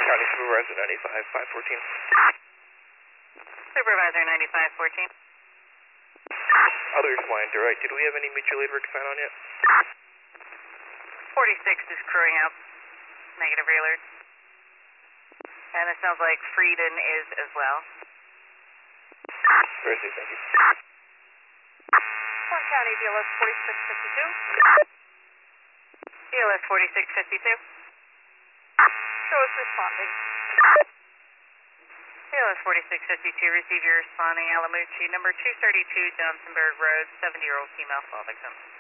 County Supervisor 95, 514. Supervisor 9514. Others flying direct. Did we have any mutual aid work sign on yet? 46 is crewing out. Negative alert. And it sounds like Frieden is as well. Mercy, thank you. Orange County, DLS 4652. DLS 4652. Show us responding. DLS 4652, receive your responding Alamucci, number 232 Johnsonburg Road, 70-year-old female fall victim.